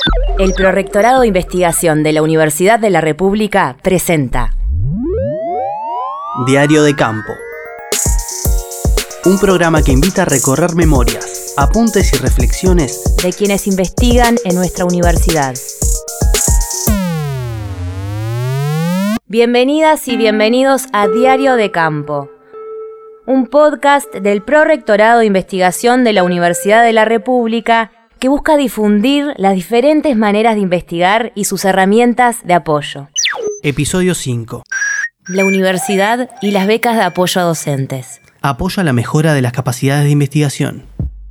El Prorrectorado de Investigación de la Universidad de la República presenta Diario de Campo. Un programa que invita a recorrer memorias, apuntes y reflexiones de quienes investigan en nuestra universidad. Bienvenidas y bienvenidos a Diario de Campo, un podcast del Prorrectorado de Investigación de la Universidad de la República que busca difundir las diferentes maneras de investigar y sus herramientas de apoyo. Episodio 5. La universidad y las becas de apoyo a docentes. Apoyo a la mejora de las capacidades de investigación.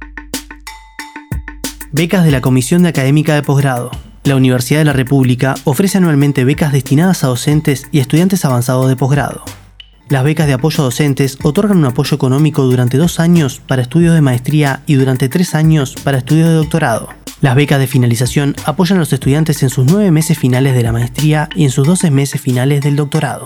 Becas de la Comisión de Académica de Posgrado. La Universidad de la República ofrece anualmente becas destinadas a docentes y estudiantes avanzados de posgrado. Las becas de apoyo a docentes otorgan un apoyo económico durante 2 años para estudios de maestría y durante 3 años para estudios de doctorado. Las becas de finalización apoyan a los estudiantes en sus 9 meses finales de la maestría y en sus 12 meses finales del doctorado.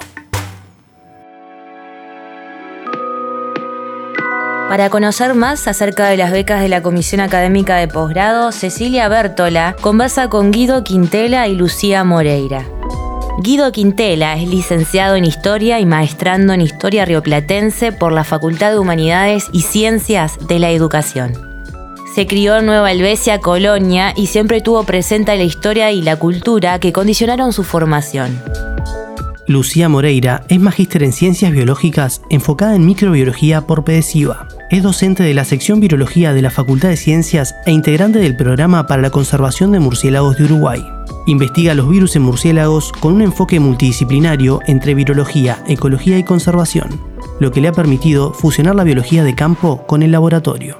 Para conocer más acerca de las becas de la Comisión Académica de Posgrado, Cecilia Bértola conversa con Guido Quintela y Lucía Moreira. Guido Quintela es licenciado en Historia y maestrando en Historia Rioplatense por la Facultad de Humanidades y Ciencias de la Educación. Se crió en Nueva Helvecia, Colonia, y siempre tuvo presente la historia y la cultura que condicionaron su formación. Lucía Moreira es magíster en Ciencias Biológicas enfocada en microbiología por PEDESIVA. Es docente de la sección Virología de la Facultad de Ciencias e integrante del Programa para la Conservación de Murciélagos de Uruguay. Investiga los virus en murciélagos con un enfoque multidisciplinario entre virología, ecología y conservación, lo que le ha permitido fusionar la biología de campo con el laboratorio.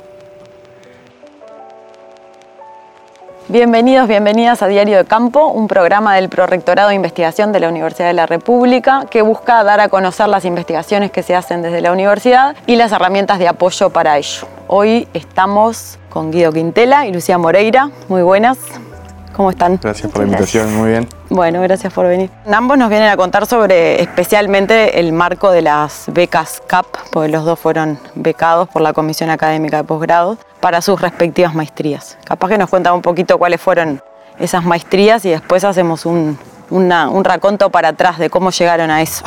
Bienvenidos, bienvenidas a Diario de Campo, un programa del Prorrectorado de Investigación de la Universidad de la República que busca dar a conocer las investigaciones que se hacen desde la universidad y las herramientas de apoyo para ello. Hoy estamos con Guido Quintela y Lucía Moreira. Muy buenas. ¿Cómo están? Gracias por la invitación, muy bien. Bueno, gracias por venir. Ambos nos vienen a contar sobre especialmente el marco de las becas CAP, porque los dos fueron becados por la Comisión Académica de Posgrado para sus respectivas maestrías. Capaz que nos cuentan un poquito cuáles fueron esas maestrías y después hacemos un raconto para atrás de cómo llegaron a eso.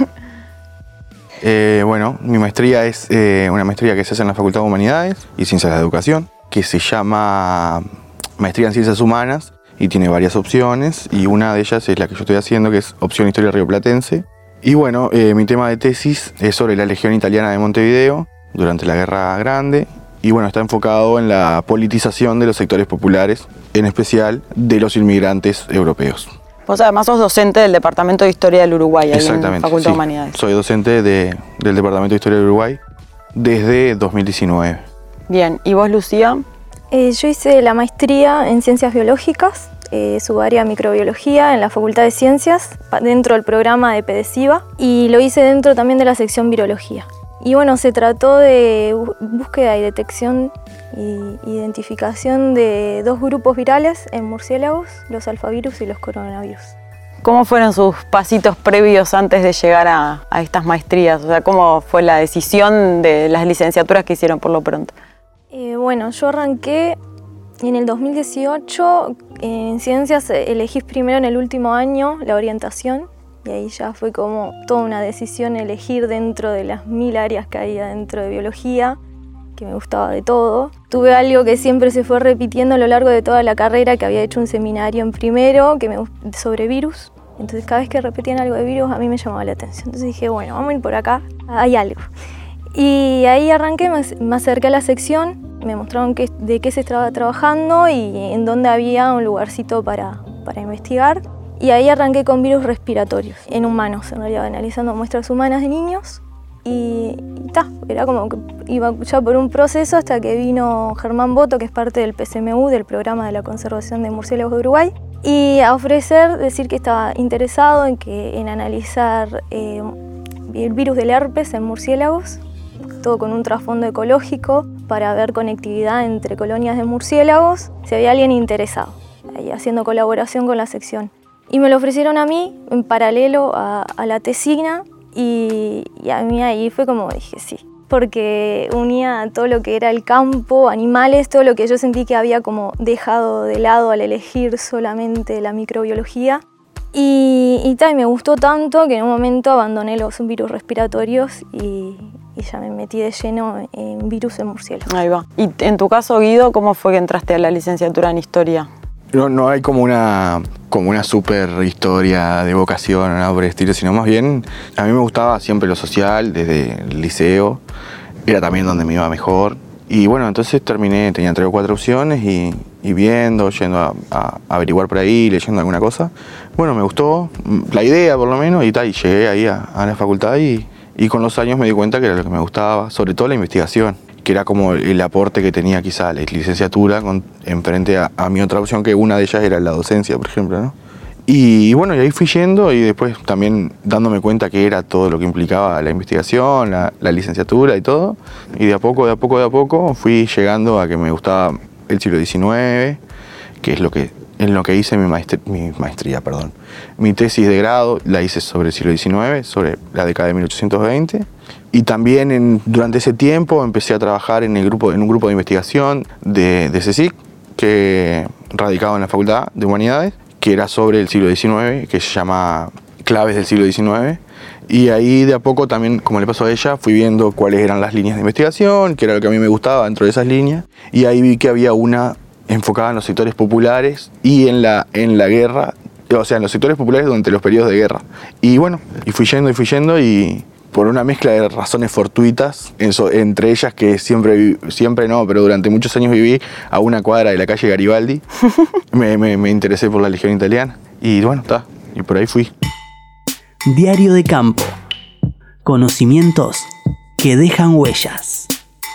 Bueno, mi maestría es una maestría que se hace en la Facultad de Humanidades y Ciencias de la Educación, que se llama Maestría en Ciencias Humanas y tiene varias opciones, y una de ellas es la que yo estoy haciendo, que es opción Historia Rioplatense. Y bueno, mi tema de tesis es sobre la Legión Italiana de Montevideo durante la Guerra Grande, y bueno, está enfocado en la politización de los sectores populares, en especial de los inmigrantes europeos. Vos además sos docente del Departamento de Historia del Uruguay, ahí en la Facultad de sí. Humanidades. Soy docente del Departamento de Historia del Uruguay desde 2019. Bien, ¿y vos, Lucía? Yo hice la maestría en Ciencias Biológicas, subárea Microbiología en la Facultad de Ciencias, dentro del programa de PEDESIVA, y lo hice dentro también de la sección Virología. Y bueno, se trató de búsqueda y detección e identificación de 2 grupos virales en murciélagos, los alfavirus y los coronavirus. ¿Cómo fueron sus pasitos previos antes de llegar a estas maestrías? O sea, ¿cómo fue la decisión de las licenciaturas que hicieron por lo pronto? Bueno, yo arranqué en el 2018, en Ciencias elegí primero en el último año la orientación, y ahí ya fue como toda una decisión elegir dentro de las 1000 áreas que había dentro de biología, que me gustaba de todo. Tuve algo que siempre se fue repitiendo a lo largo de toda la carrera, que había hecho un seminario en primero sobre virus. Entonces cada vez que repetían algo de virus a mí me llamaba la atención. Entonces dije, bueno, vamos a ir por acá, hay algo. Y ahí arranqué, me acerqué a la sección, me mostraron de qué se estaba trabajando y en dónde había un lugarcito para investigar. Y ahí arranqué con virus respiratorios, en humanos, en realidad, analizando muestras humanas de niños. Y era como que iba ya por un proceso hasta que vino Germán Boto, que es parte del PCMU, del Programa de la Conservación de Murciélagos de Uruguay, y a decir que estaba interesado en analizar el virus del herpes en murciélagos, todo con un trasfondo ecológico, para ver conectividad entre colonias de murciélagos, si había alguien interesado, ahí haciendo colaboración con la sección. Y me lo ofrecieron a mí en paralelo a la tesina, y a mí ahí fue como dije, sí, porque unía todo lo que era el campo, animales, todo lo que yo sentí que había como dejado de lado al elegir solamente la microbiología. Y me gustó tanto que en un momento abandoné los virus respiratorios y ya me metí de lleno en virus en murciélagos. Ahí va. Y en tu caso, Guido, ¿cómo fue que entraste a la licenciatura en Historia? No hay como una super historia de vocación o nada por el estilo, sino más bien a mí me gustaba siempre lo social, desde el liceo, era también donde me iba mejor. Y bueno, entonces tenía 3 o 4 opciones y yendo a averiguar por ahí, leyendo alguna cosa. Bueno, me gustó la idea por lo menos y llegué ahí a la facultad y con los años me di cuenta que era lo que me gustaba, sobre todo la investigación, que era como el aporte que tenía quizá la licenciatura en frente a mi otra opción, que una de ellas era la docencia, por ejemplo, ¿no? Y bueno, y ahí fui yendo y después también dándome cuenta que era todo lo que implicaba la investigación, la licenciatura y todo. Y de a poco fui llegando a que me gustaba el siglo XIX, que es en lo que hice mi maestría. Mi tesis de grado la hice sobre el siglo XIX, sobre la década de 1820. Y también durante ese tiempo empecé a trabajar en un grupo de investigación de CSIC, que radicaba en la Facultad de Humanidades, que era sobre el siglo XIX, que se llama Claves del siglo XIX. Y ahí de a poco también, como le pasó a ella, fui viendo cuáles eran las líneas de investigación, que era lo que a mí me gustaba dentro de esas líneas. Y ahí vi que había una enfocada en los sectores populares y en la guerra, o sea, en los sectores populares durante los periodos de guerra. Y bueno, y fui yendo y por una mezcla de razones fortuitas, entre ellas que siempre no, pero durante muchos años viví a una cuadra de la calle Garibaldi, me interesé por la Legión Italiana y bueno, y por ahí fui. Diario de campo. Conocimientos que dejan huellas.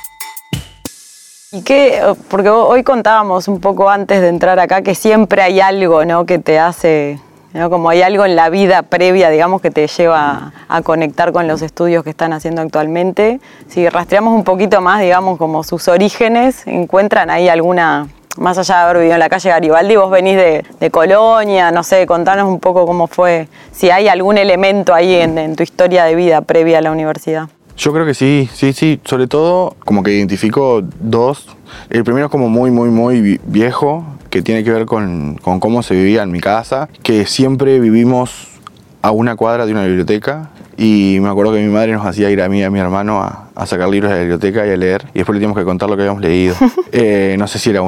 ¿Y qué? Porque hoy contábamos un poco antes de entrar acá que siempre hay algo, ¿no?, que te hace, ¿no?, como hay algo en la vida previa, digamos, que te lleva a conectar con los estudios que están haciendo actualmente. Si rastreamos un poquito más, digamos, como sus orígenes, ¿encuentran ahí alguna, más allá de haber vivido en la calle Garibaldi, vos venís de Colonia, no sé, contanos un poco cómo fue, si hay algún elemento ahí en tu historia de vida previa a la universidad? Yo creo que sí, sobre todo como que identifico 2. El primero es como muy viejo, que tiene que ver con cómo se vivía en mi casa, que siempre vivimos a una cuadra de una biblioteca y me acuerdo que mi madre nos hacía ir a mí y a mi hermano a sacar libros de la biblioteca y a leer y después le teníamos que contar lo que habíamos leído. No sé si era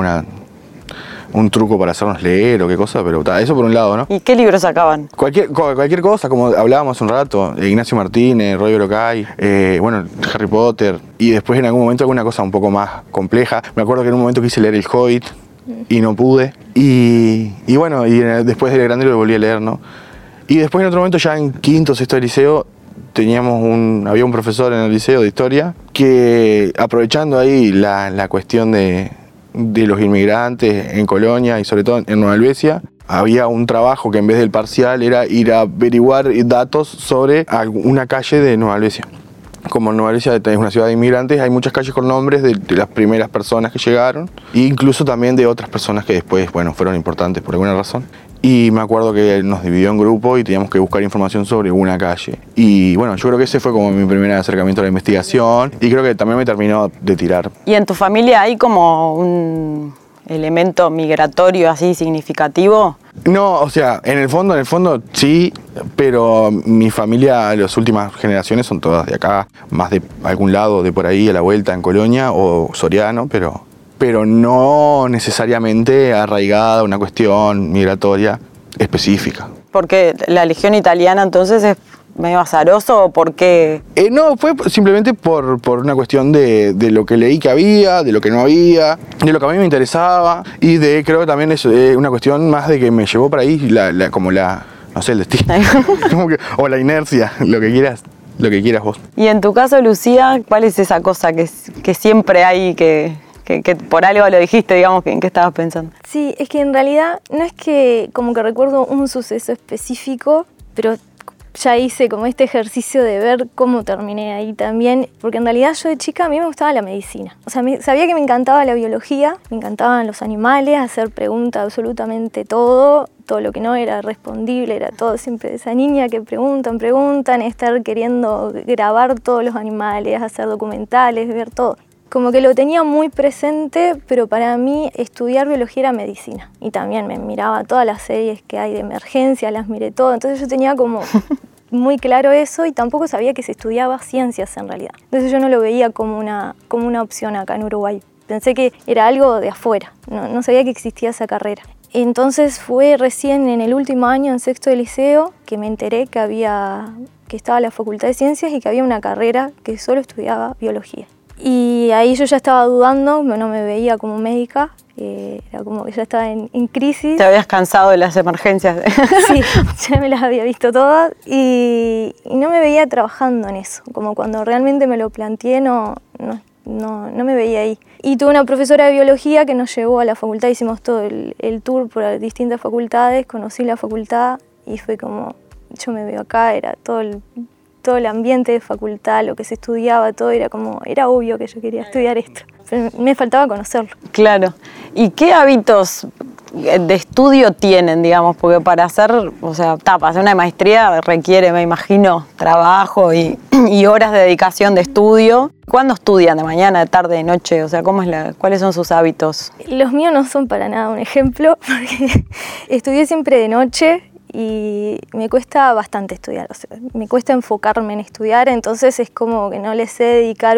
un truco para hacernos leer o qué cosa, pero eso por un lado, ¿no? ¿Y qué libros sacaban? Cualquier cosa, como hablábamos un rato, Ignacio Martínez, Roy Brocay, Harry Potter, y después en algún momento alguna cosa un poco más compleja. Me acuerdo que en un momento quise leer El Hobbit y no pude, y bueno, después de grande lo volví a leer, ¿no? Y después en otro momento, ya en quinto, sexto de liceo, había un profesor en el liceo de historia que, aprovechando ahí la cuestión de los inmigrantes en Colonia y sobre todo en Nueva Helvecia, había un trabajo que en vez del parcial era ir a averiguar datos sobre una calle de Nueva Helvecia. Como Nueva Helvecia es una ciudad de inmigrantes, hay muchas calles con nombres de las primeras personas que llegaron e incluso también de otras personas que después, fueron importantes por alguna razón. Y me acuerdo que nos dividió en grupo y teníamos que buscar información sobre una calle. Y bueno, yo creo que ese fue como mi primer acercamiento a la investigación y creo que también me terminó de tirar. ¿Y en tu familia hay como un elemento migratorio así significativo? No, o sea, en el fondo sí, pero mi familia, las últimas generaciones son todas de acá, más de algún lado de por ahí a la vuelta en Colonia o Soriano, pero no necesariamente arraigada a una cuestión migratoria específica. Porque la Legión Italiana entonces es medio azaroso, ¿o por qué? No, fue simplemente por una cuestión de lo que leí que había, de lo que no había, de lo que a mí me interesaba y creo que también es una cuestión más de que me llevó por ahí no sé, el destino, o la inercia, lo que quieras vos. Y en tu caso, Lucía, ¿cuál es esa cosa que siempre hay que por algo lo dijiste, digamos, ¿en qué estabas pensando? Sí, es que en realidad no es que como que recuerdo un suceso específico, pero ya hice como este ejercicio de ver cómo terminé ahí también, porque en realidad yo de chica a mí me gustaba la medicina. O sea, sabía que me encantaba la biología, me encantaban los animales, hacer preguntas absolutamente todo lo que no era respondible, era todo siempre de esa niña que preguntan, estar queriendo grabar todos los animales, hacer documentales, ver todo. Como que lo tenía muy presente, pero para mí estudiar biología era medicina. Y también me miraba todas las series que hay de emergencia, las miré todo. Entonces yo tenía como muy claro eso y tampoco sabía que se estudiaba ciencias en realidad. Entonces yo no lo veía como una opción acá en Uruguay. Pensé que era algo de afuera, no sabía que existía esa carrera. Entonces fue recién en el último año, en sexto de liceo, que me enteré que estaba la Facultad de Ciencias y que había una carrera que solo estudiaba biología. Y ahí yo ya estaba dudando, no me veía como médica, era como que ya estaba en crisis. ¿Te habías cansado de las emergencias? Sí, ya me las había visto todas y no me veía trabajando en eso. Como cuando realmente me lo planteé, no me veía ahí. Y tuve una profesora de biología que nos llevó a la facultad, hicimos todo el tour por las distintas facultades, conocí la facultad y fue como, yo me veo acá, era todo el ambiente de facultad, lo que se estudiaba, todo era obvio que yo quería estudiar esto. Pero me faltaba conocerlo. Claro. ¿Y qué hábitos de estudio tienen, digamos? Porque para hacer una maestría requiere, me imagino, trabajo y horas de dedicación de estudio. ¿Cuándo estudian? ¿De mañana, de tarde, de noche? O sea, ¿cuáles son sus hábitos? Los míos no son para nada un ejemplo, porque estudié siempre de noche y me cuesta bastante estudiar, o sea, me cuesta enfocarme en estudiar, entonces es como que no le sé dedicar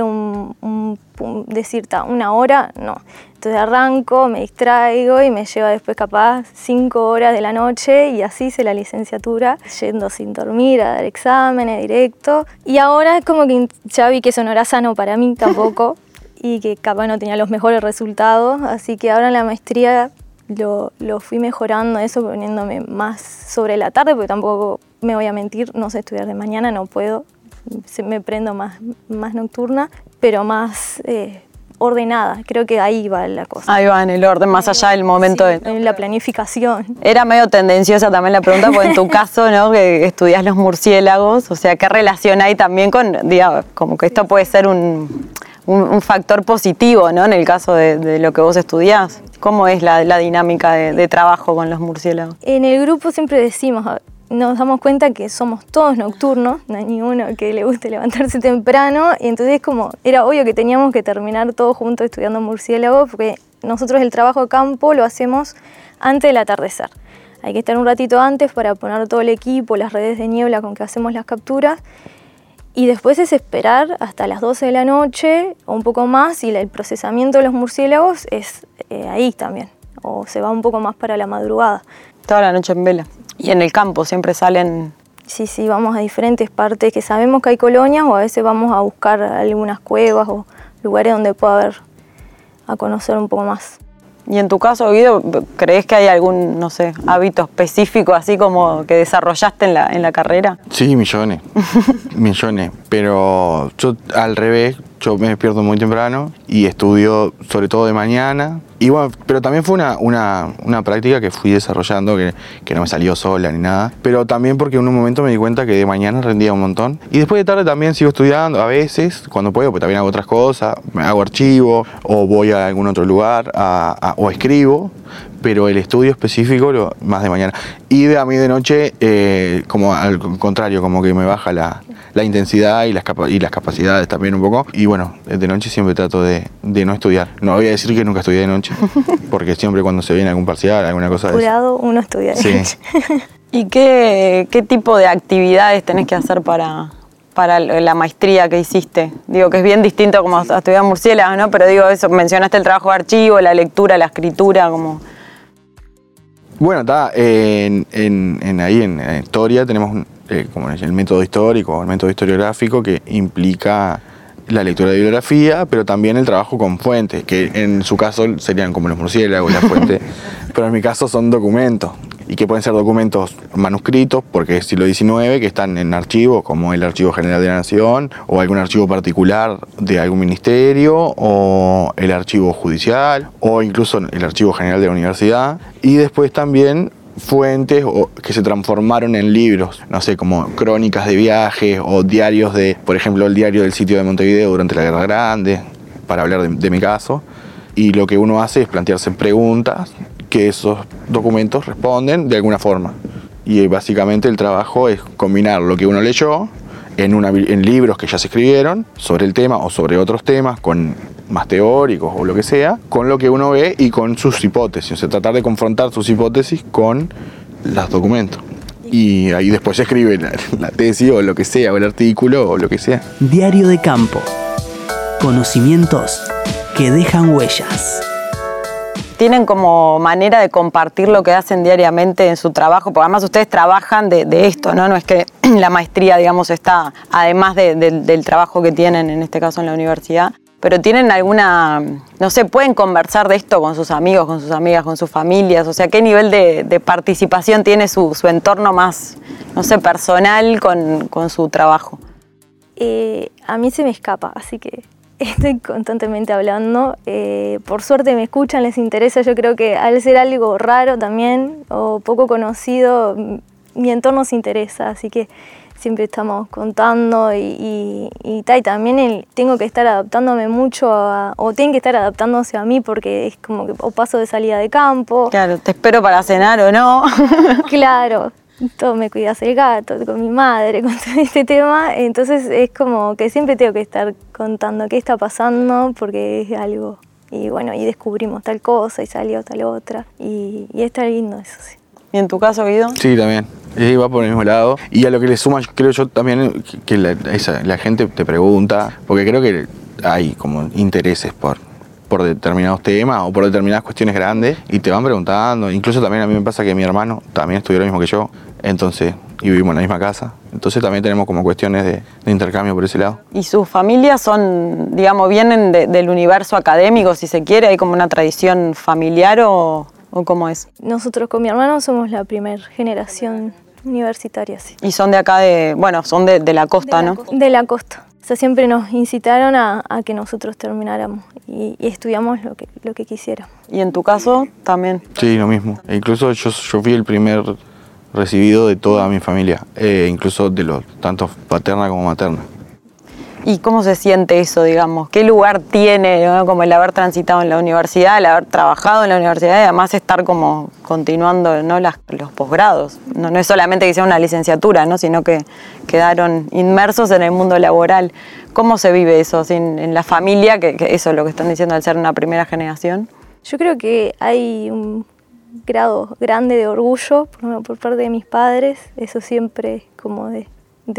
una hora, no. Entonces arranco, me distraigo y me lleva después capaz 5 horas de la noche y así hice la licenciatura, yendo sin dormir a dar exámenes directo. Y ahora es como que ya vi que eso no era sano para mí tampoco y que capaz no tenía los mejores resultados, así que ahora en la maestría lo fui mejorando eso, poniéndome más sobre la tarde, porque tampoco me voy a mentir, no sé estudiar de mañana, no puedo, me prendo más nocturna, pero más ordenada, creo que ahí va la cosa. Ahí va en el orden, más allá del momento sí, en la planificación. Era medio tendenciosa también la pregunta, porque en tu caso, ¿no? Que estudias los murciélagos, o sea, ¿qué relación hay también con, digamos, como que esto puede ser un factor positivo, ¿no? En el caso de lo que vos estudiás? ¿Cómo es la dinámica de trabajo con los murciélagos? En el grupo siempre decimos, nos damos cuenta que somos todos nocturnos, no hay ninguno que le guste levantarse temprano, y entonces era obvio que teníamos que terminar todos juntos estudiando murciélagos, porque nosotros el trabajo de campo lo hacemos antes del atardecer. Hay que estar un ratito antes para poner todo el equipo, las redes de niebla con que hacemos las capturas, y después es esperar hasta las 12 de la noche o un poco más, y el procesamiento de los murciélagos es ahí también, o se va un poco más para la madrugada. Toda la noche en vela. ¿Y en el campo siempre salen? Sí, vamos a diferentes partes que sabemos que hay colonias, o a veces vamos a buscar algunas cuevas o lugares donde pueda haber, a conocer un poco más. Y en tu caso, Guido, ¿crees que hay algún, no sé, hábito específico así como que desarrollaste en la carrera? Sí, millones, pero yo al revés, yo me despierto muy temprano y estudio sobre todo de mañana. Y bueno, pero también fue una práctica que fui desarrollando, que no me salió sola ni nada, pero también porque en un momento me di cuenta que de mañana rendía un montón. Y después de tarde también sigo estudiando, a veces, cuando puedo, pues también hago otras cosas, hago archivo o voy a algún otro lugar o escribo, pero el estudio específico más de mañana. Y a mí de noche, como al contrario, como que me baja la intensidad y las capacidades también un poco. Y bueno, de noche siempre trato de no estudiar. No voy a decir que nunca estudié de noche, porque siempre cuando se viene algún parcial, alguna cosa de eso. Cuidado, uno estudia de noche. ¿Y qué tipo de actividades tenés que hacer para la maestría que hiciste? Digo que es bien distinto como a estudiar murciélagos, ¿no? Pero digo eso, mencionaste el trabajo de archivo, la lectura, la escritura, como... Bueno, está ahí en historia tenemos como el método histórico, el método historiográfico, que implica la lectura de bibliografía, pero también el trabajo con fuentes, que en su caso serían como los murciélagos, la fuente, pero en mi caso son documentos, y que pueden ser documentos manuscritos, porque es siglo XIX, que están en archivos, como el Archivo General de la Nación, o algún archivo particular de algún ministerio, o el archivo judicial, o incluso el Archivo General de la Universidad. Y después también fuentes o que se transformaron en libros, no sé, como crónicas de viajes o diarios de, por ejemplo, el diario del sitio de Montevideo durante la Guerra Grande, para hablar de mi caso. Y lo que uno hace es plantearse preguntas que esos documentos responden de alguna forma. Y básicamente el trabajo es combinar lo que uno leyó en libros que ya se escribieron sobre el tema o sobre otros temas, con más teóricos o lo que sea, con lo que uno ve y con sus hipótesis. O sea, tratar de confrontar sus hipótesis con los documentos. Y ahí después se escribe la tesis o lo que sea, o el artículo o lo que sea. Diario de campo. Conocimientos que dejan huellas. ¿Tienen como manera de compartir lo que hacen diariamente en su trabajo? Porque además ustedes trabajan de esto, ¿no? No es que la maestría, digamos, está además del trabajo que tienen, en este caso en la universidad. Pero ¿tienen alguna, no sé, pueden conversar de esto con sus amigos, con sus amigas, con sus familias? O sea, ¿qué nivel de participación tiene su entorno más, no sé, personal con su trabajo? A mí se me escapa, así que estoy constantemente hablando. Por suerte me escuchan, les interesa. Yo creo que al ser algo raro también o poco conocido, mi entorno se interesa, así que siempre estamos contando y también tengo que estar adaptándome mucho o tienen que estar adaptándose a mí porque es como que o paso de salida de campo. Claro, te espero para cenar o no. Claro, todo me cuidas el gato, con mi madre, con todo este tema, entonces es como que siempre tengo que estar contando qué está pasando porque es algo, y bueno, y descubrimos tal cosa y salió tal otra, y está lindo eso, sí. ¿Y en tu caso, Guido? Sí, también. Va por el mismo lado. Y a lo que le suma, creo yo también, que la gente te pregunta, porque creo que hay como intereses por determinados temas o por determinadas cuestiones grandes y te van preguntando. Incluso también a mí me pasa que mi hermano también estudió lo mismo que yo, entonces, y vivimos en la misma casa. Entonces también tenemos como cuestiones de intercambio por ese lado. ¿Y sus familias son, digamos, vienen del universo académico, si se quiere? ¿Hay como una tradición familiar o cómo es? Nosotros con mi hermano somos la primera generación universitaria, sí. Y son de acá, son de la costa, ¿no? De la costa. O sea, siempre nos incitaron a que nosotros termináramos y estudiamos lo que quisiéramos. ¿Y en tu caso también? Sí, lo mismo. E incluso yo fui el primer recibido de toda mi familia, incluso de los tanto paterna como materna. ¿Y cómo se siente eso, digamos? ¿Qué lugar tiene, ¿no? Como el haber transitado en la universidad, el haber trabajado en la universidad y además estar como continuando, ¿no? los posgrados? No es solamente que sea una licenciatura, ¿no? Sino que quedaron inmersos en el mundo laboral. ¿Cómo se vive eso en la familia? Que eso es lo que están diciendo al ser una primera generación. Yo creo que hay un grado grande de orgullo por parte de mis padres, eso siempre como de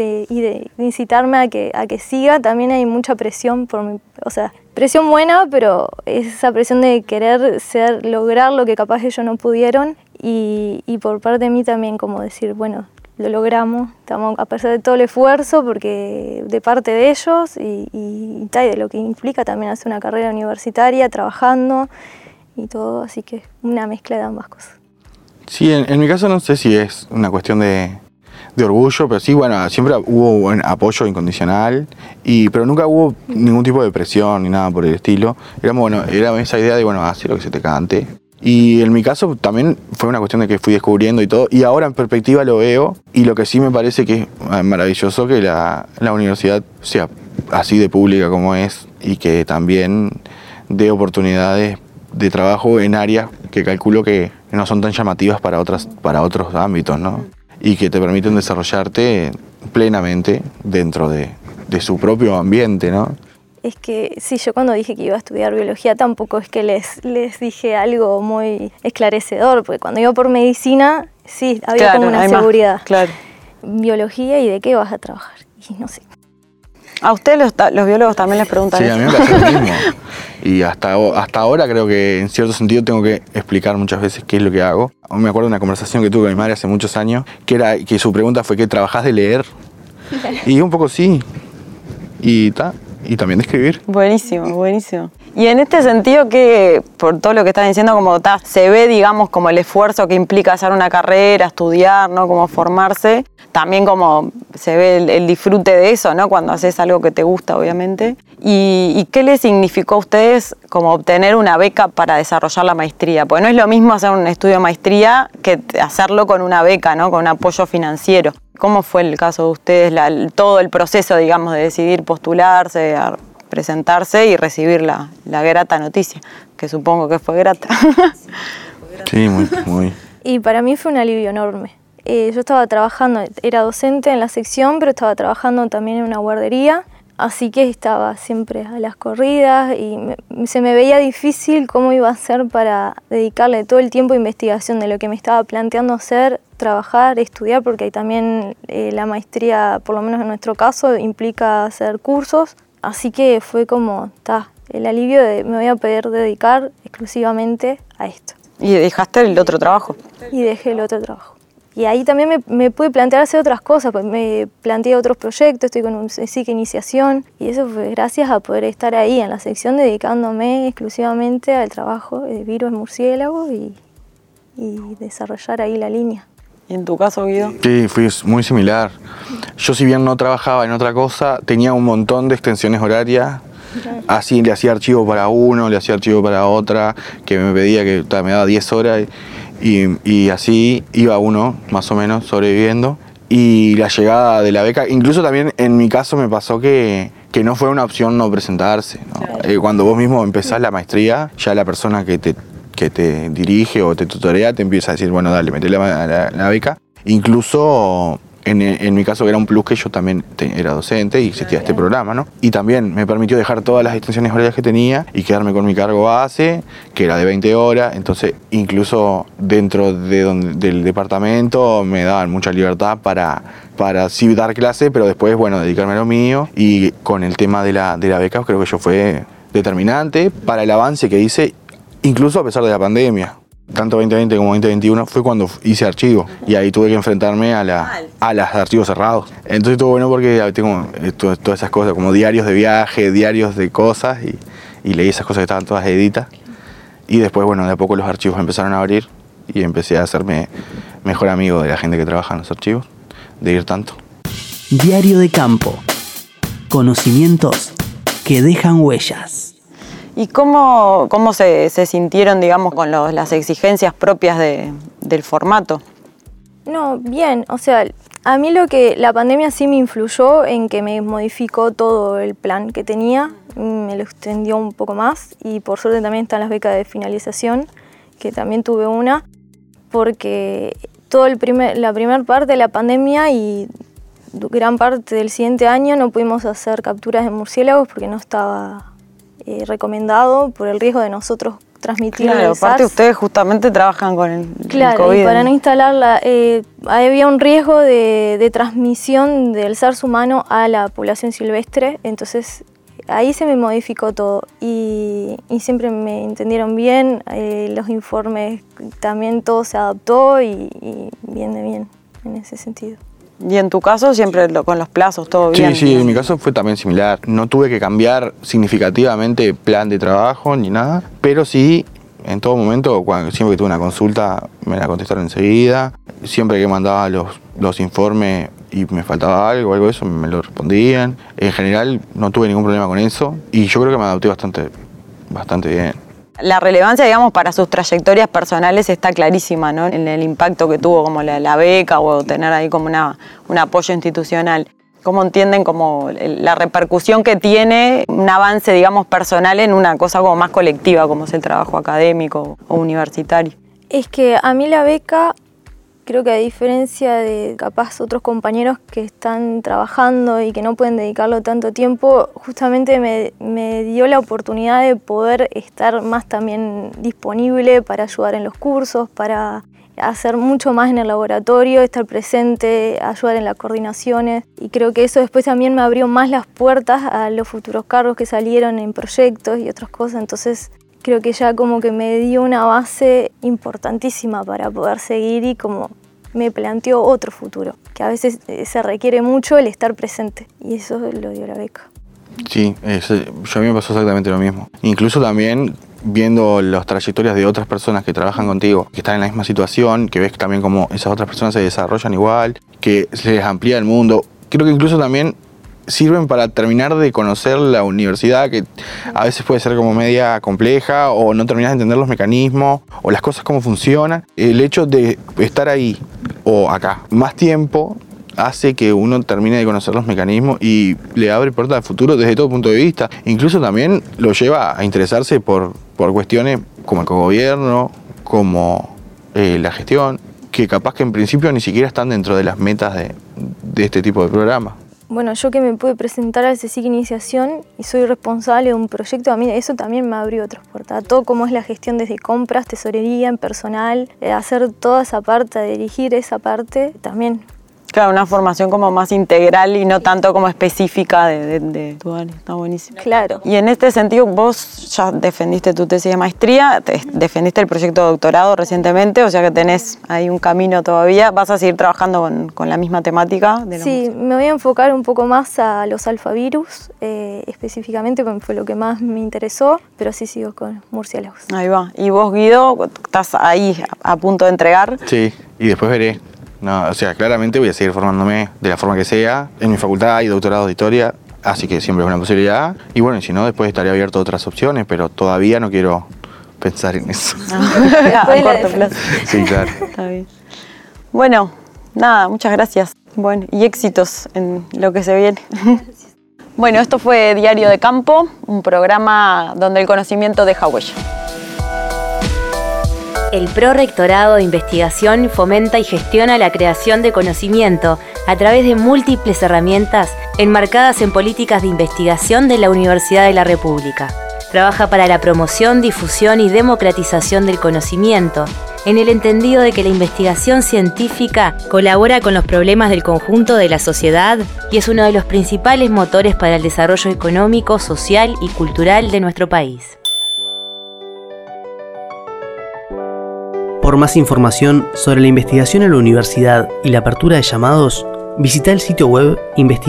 incitarme a que siga. También hay mucha presión presión buena, pero esa presión de querer lograr lo que capaz ellos no pudieron y por parte de mí también como decir, bueno, lo logramos, estamos a pesar de todo el esfuerzo porque de parte de ellos y de lo que implica también hacer una carrera universitaria, trabajando y todo, así que una mezcla de ambas cosas. Sí, en mi caso no sé si es una cuestión de orgullo, pero sí, bueno, siempre hubo buen apoyo incondicional, pero nunca hubo ningún tipo de presión ni nada por el estilo. Era esa idea de, hacer lo que se te cante. Y en mi caso también fue una cuestión de que fui descubriendo y todo, y ahora en perspectiva lo veo, y lo que sí me parece que es maravilloso que la universidad sea así de pública como es, y que también dé oportunidades de trabajo en áreas que calculo que no son tan llamativas para otros ámbitos, ¿no? Y que te permiten desarrollarte plenamente dentro de su propio ambiente, ¿no? Es que sí, yo cuando dije que iba a estudiar biología tampoco es que les dije algo muy esclarecedor, porque cuando iba por medicina, sí, había como una seguridad. Claro. Biología, ¿y de qué vas a trabajar? Y no sé. ¿A ustedes los biólogos también les preguntan eso? Sí, a mí me parece lo mismo. Y hasta ahora creo que en cierto sentido tengo que explicar muchas veces qué es lo que hago. Me acuerdo de una conversación que tuve con mi madre hace muchos años, que su pregunta fue, ¿qué trabajás de leer? Y un poco sí. Y también de escribir. Buenísimo, buenísimo. Y en este sentido, que por todo lo que estás diciendo, como se ve, digamos, como el esfuerzo que implica hacer una carrera, estudiar, ¿no? Como formarse, también como se ve el disfrute de eso, ¿no? Cuando haces algo que te gusta, obviamente. ¿Y qué les significó a ustedes como obtener una beca para desarrollar la maestría? Porque no es lo mismo hacer un estudio de maestría que hacerlo con una beca, ¿no? Con un apoyo financiero. ¿Cómo fue el caso de ustedes, todo el proceso, digamos, de decidir postularse, presentarse y recibir la grata noticia, que supongo que fue grata? Sí, muy. Y para mí fue un alivio enorme. Yo estaba trabajando, era docente en la sección, pero estaba trabajando también en una guardería, así que estaba siempre a las corridas y se me veía difícil cómo iba a ser para dedicarle todo el tiempo a investigación de lo que me estaba planteando hacer, trabajar, estudiar, porque ahí también la maestría, por lo menos en nuestro caso, implica hacer cursos. Así que fue como, el alivio de me voy a poder dedicar exclusivamente a esto. ¿Y dejaste el otro trabajo? Y dejé el otro trabajo. Y ahí también me pude plantear hacer otras cosas, pues me planteé otros proyectos, estoy con un SIC Iniciación, y eso fue gracias a poder estar ahí en la sección dedicándome exclusivamente al trabajo de virus murciélago y desarrollar ahí la línea. ¿Y en tu caso, Guido? Sí, fue muy similar. Yo, si bien no trabajaba en otra cosa, tenía un montón de extensiones horarias. Así le hacía archivo para uno, le hacía archivo para otra, que me pedía que me daba 10 horas y así iba uno más o menos sobreviviendo. Y la llegada de la beca, incluso también en mi caso me pasó que no fue una opción no presentarse, ¿no? Claro. Cuando vos mismo empezás la maestría, ya la persona que te dirige o te tutorea te empieza a decir, bueno, dale, metele la beca. Incluso en mi caso era un plus que yo también era docente y existía este programa, ¿no? Y también me permitió dejar todas las extensiones horarias que tenía y quedarme con mi cargo base, que era de 20 horas. Entonces, incluso dentro del departamento me daban mucha libertad para sí dar clase, pero después, bueno, dedicarme a lo mío. Y con el tema de la beca, creo que yo fue determinante para el avance que hice, incluso a pesar de la pandemia. Tanto 2020 como 2021 fue cuando hice archivo y ahí tuve que enfrentarme a los archivos cerrados. Entonces estuvo bueno porque tengo todas esas cosas como diarios de viaje, diarios de cosas y leí esas cosas que estaban todas editas. Y después, bueno, de a poco los archivos empezaron a abrir y empecé a hacerme mejor amigo de la gente que trabaja en los archivos, de ir tanto. Diario de campo. Conocimientos que dejan huellas. ¿Y cómo se sintieron, digamos, con las exigencias propias del formato? No, bien, o sea, a mí lo que la pandemia sí me influyó en que me modificó todo el plan que tenía, me lo extendió un poco más y por suerte también están las becas de finalización, que también tuve una, porque la primera parte de la pandemia y gran parte del siguiente año no pudimos hacer capturas de murciélagos porque no estaba recomendado por el riesgo de nosotros transmitir el SARS. Aparte ustedes justamente trabajan con el COVID. Y para no instalarla, había un riesgo de transmisión del SARS humano a la población silvestre, entonces ahí se me modificó todo y siempre me entendieron bien, los informes también todo se adaptó y bien de bien en ese sentido. ¿Y en tu caso siempre con los plazos, todo bien? Sí, en mi caso fue también similar. No tuve que cambiar significativamente plan de trabajo ni nada, pero sí, en todo momento, siempre que tuve una consulta, me la contestaron enseguida. Siempre que mandaba los informes y me faltaba algo de eso, me lo respondían. En general, no tuve ningún problema con eso y yo creo que me adapté bastante bien. La relevancia, digamos, para sus trayectorias personales está clarísima, ¿no? En el impacto que tuvo como la beca o tener ahí como un apoyo institucional. ¿Cómo entienden como la repercusión que tiene un avance, digamos, personal en una cosa como más colectiva, como es el trabajo académico o universitario? Es que a mí la beca, creo que a diferencia de capaz otros compañeros que están trabajando y que no pueden dedicarlo tanto tiempo, justamente me dio la oportunidad de poder estar más también disponible para ayudar en los cursos, para hacer mucho más en el laboratorio, estar presente, ayudar en las coordinaciones. Y creo que eso después también me abrió más las puertas a los futuros cargos que salieron en proyectos y otras cosas. Entonces creo que ya como que me dio una base importantísima para poder seguir y como me planteó otro futuro, que a veces se requiere mucho el estar presente y eso lo dio la beca. Sí, a mí me pasó exactamente lo mismo. Incluso también viendo las trayectorias de otras personas que trabajan contigo, que están en la misma situación, que ves también cómo esas otras personas se desarrollan igual, que se les amplía el mundo. Creo que incluso también sirven para terminar de conocer la universidad, que a veces puede ser como media compleja o no terminas de entender los mecanismos o las cosas cómo funcionan. El hecho de estar ahí o acá más tiempo hace que uno termine de conocer los mecanismos y le abre puertas al futuro desde todo punto de vista. Incluso también lo lleva a interesarse por cuestiones como el cogobierno, como la gestión, que capaz que en principio ni siquiera están dentro de las metas de este tipo de programas. Bueno, yo que me pude presentar al CSIC Iniciación y soy responsable de un proyecto, a mí eso también me abrió otras puertas. Todo como es la gestión desde compras, tesorería, en personal, hacer toda esa parte, dirigir esa parte, también. Claro, una formación como más integral y no tanto como específica de tu área. Está buenísimo. Claro. Y en este sentido, vos ya defendiste tu tesis de maestría, defendiste el proyecto de doctorado recientemente, o sea que tenés ahí un camino todavía. ¿Vas a seguir trabajando con la misma temática? Sí, me voy a enfocar un poco más a los alfavirus, específicamente, porque fue lo que más me interesó, pero sí sigo con murciélagos. Ahí va. ¿Y vos, Guido, estás ahí a punto de entregar? Sí, y después veré. No, o sea, claramente voy a seguir formándome de la forma que sea. En mi facultad hay doctorado de historia, así que siempre es una posibilidad. Y bueno, si no, después estaré abierto a otras opciones, pero todavía no quiero pensar en eso. A corto plazo. Sí, claro. Está bien. Bueno, nada, muchas gracias. Bueno, y éxitos en lo que se viene. Bueno, esto fue Diario de Campo, un programa donde el conocimiento deja huella. El Prorrectorado de Investigación fomenta y gestiona la creación de conocimiento a través de múltiples herramientas enmarcadas en políticas de investigación de la Universidad de la República. Trabaja para la promoción, difusión y democratización del conocimiento, en el entendido de que la investigación científica colabora con los problemas del conjunto de la sociedad y es uno de los principales motores para el desarrollo económico, social y cultural de nuestro país. Por más información sobre la investigación en la universidad y la apertura de llamados, visita el sitio web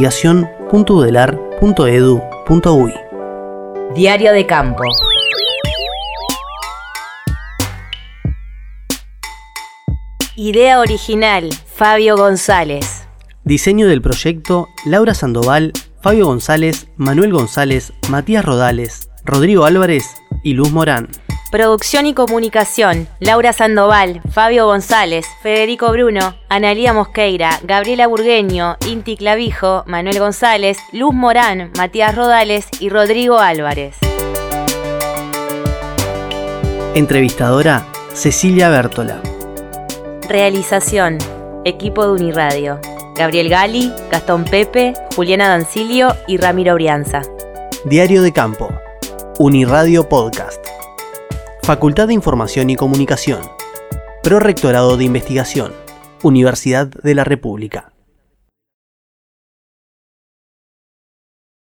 investigacion.udelar.edu.uy. Diario de Campo. Idea original, Fabio González. Diseño del proyecto, Laura Sandoval, Fabio González, Manuel González, Matías Rodales, Rodrigo Álvarez y Luz Morán. Producción y comunicación, Laura Sandoval, Fabio González, Federico Bruno, Analía Mosqueira, Gabriela Burgueño, Inti Clavijo, Manuel González, Luz Morán, Matías Rodales y Rodrigo Álvarez. Entrevistadora, Cecilia Bértola. Realización, equipo de Uniradio, Gabriel Gali, Gastón Pepe, Juliana Dancilio y Ramiro Brianza. Diario de Campo, Uniradio Podcast. Facultad de Información y Comunicación. Prorrectorado de Investigación. Universidad de la República.